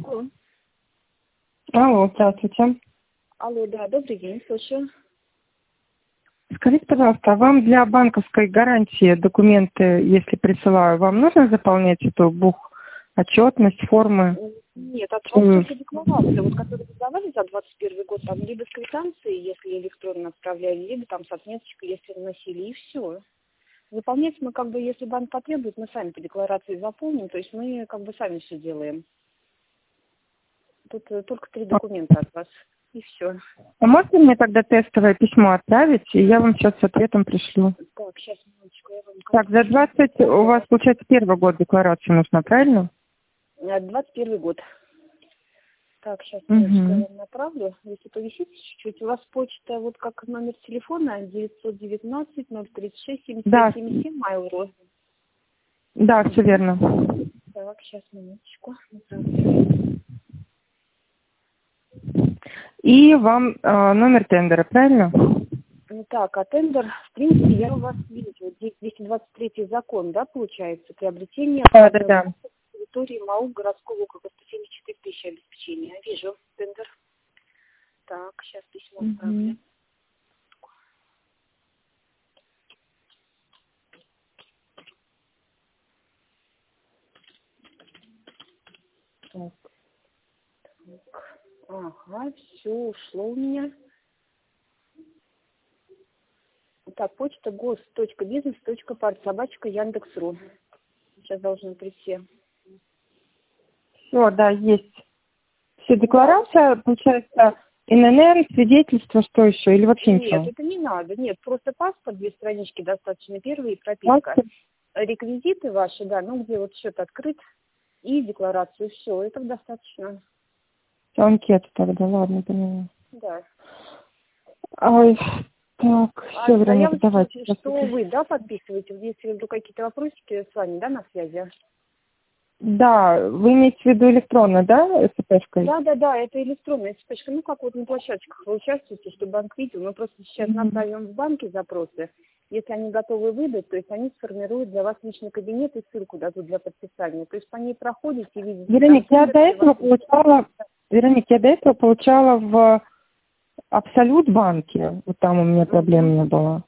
Алло. Алло, здравствуйте. Алло, да, добрый день, слушаю. Скажите, пожалуйста, а вам для банковской гарантии документы, если присылаю, вам нужно заполнять эту отчетность, формы? Нет, от вас только декларация, вот, которую вы давали за 21 год, там либо с квитанцией, если электронно отправляли, либо там с отметочкой, если вносили, и все. Заполнять мы как бы, если банк потребует, мы сами по декларации заполним, то есть мы как бы сами все делаем. Тут только 3 документа от вас, и все. А можно мне тогда тестовое письмо отправить, и я вам сейчас с ответом пришлю? Так, сейчас, минуточку, я вам... Так, за 20, у вас, получается, первый год декларации нужна, правильно? 21 год. Так, сейчас минуточку я вам направлю. Если повисите чуть-чуть, у вас почта, вот как номер телефона 919-036-7777, Да. Mail.ru. Да, все верно. Так, сейчас, минуточку. Направляю. И вам номер тендера, правильно? Ну так, а тендер, в принципе, я у вас вижу, 223 закон, да, получается, приобретение Да. территории МАУ городского округа 174 тысячи обеспечения. Вижу тендер. Так, сейчас письмо отправлю. Так. Ага, все ушло у меня. Так, почта gos.business.part@Яндекс.ру. Сейчас должны прийти. Все, да, есть. Все, декларация, получается, ИНН, свидетельство, что еще, или вообще ничего? Нет, это не надо. Нет, просто паспорт, 2 странички достаточно, первый и прописка. Реквизиты ваши, да, ну где вот счет открыт, и декларацию, все, этого достаточно. Анкета тогда, ладно, поняла. Да. Ой, так, все, Вероника, давайте. Что вы, да, подписываете, если вдруг какие-то вопросики с вами, да, на связи? Да, вы имеете в виду электронно, да, СПшкой? Да, это электронная цепочка. Ну, как вот на площадках вы участвуете, чтобы банк видел. Мы просто сейчас направим в банки запросы. Если они готовы выдать, то есть они сформируют для вас личный кабинет и ссылку дадут для подписания. То есть по ней проходите и видите. Вероник, я до этого получала в Абсолют банке. Вот там у меня проблем не было.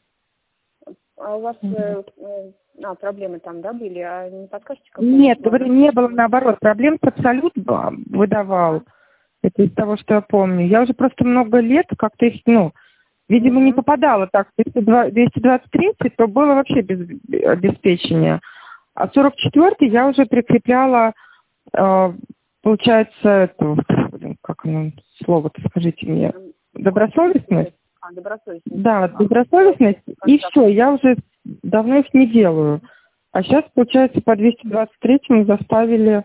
А у вас проблемы там, да, были? А не подскажете, как? Нет, говорю, не было, наоборот. Проблем с Абсолют выдавал. Это из того, что я помню. Я уже просто много лет как-то их, видимо, не попадала так. 223, то было вообще без обеспечения. А 44-й я уже прикрепляла, получается, как оно, слово-то, скажите мне, добросовестность? Добросовестность. Да, добросовестность. И все, я уже давно их не делаю. А сейчас, получается, по 223-му заставили.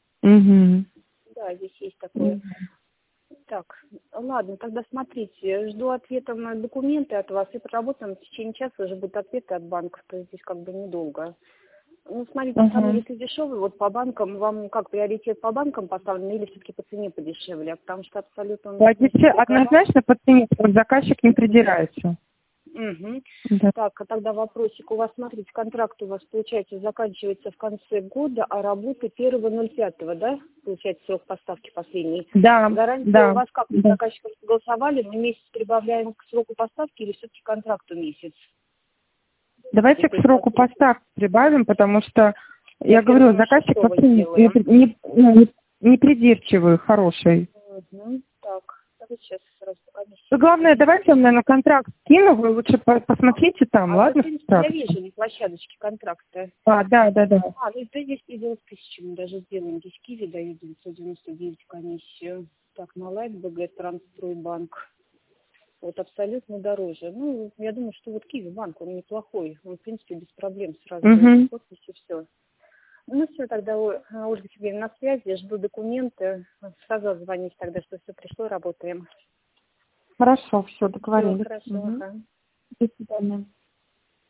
Да, здесь есть такое. Так, ладно, тогда смотрите, жду ответа на документы от вас и проработаем в течение часа уже будут ответы от банков, то есть здесь как бы недолго. Ну, смотрите, самый если дешевый, вот по банкам, вам как приоритет по банкам поставлен или все-таки по цене подешевле? Потому что абсолютно... Однозначно по цене, заказчик не придирается. Да. Так, а тогда вопросик. У вас, смотрите, контракт у вас, получается, заканчивается в конце года, а работа 1.05, да? Получается, срок поставки последний. Да. Гарантия у вас как? С заказчиком согласовали, мы месяц прибавляем к сроку поставки или все-таки контракту месяц? Давайте к сроку поставки прибавим, потому что, я говорю, заказчик вообще не придирчивый, хороший. Так. Сейчас сразу Главное, давайте я, наверное, контракт скину, вы лучше посмотрите там, ладно? Я вижу на площадочке контракта. Да. Ну здесь 50 тысяч мы даже сделаем. Здесь Киви дают 999 комиссию. Так, на Лайт БГ, Трансстройбанк. Вот абсолютно дороже. Ну, я думаю, что вот Киви банк, он неплохой. Он, в принципе, без проблем сразу подписи, все. Ну все, тогда, Ольга Сергеевна, на связи, жду документы. Сразу отзвонись тогда, что все пришло, работаем. Хорошо, все, договорились. Хорошо, До свидания.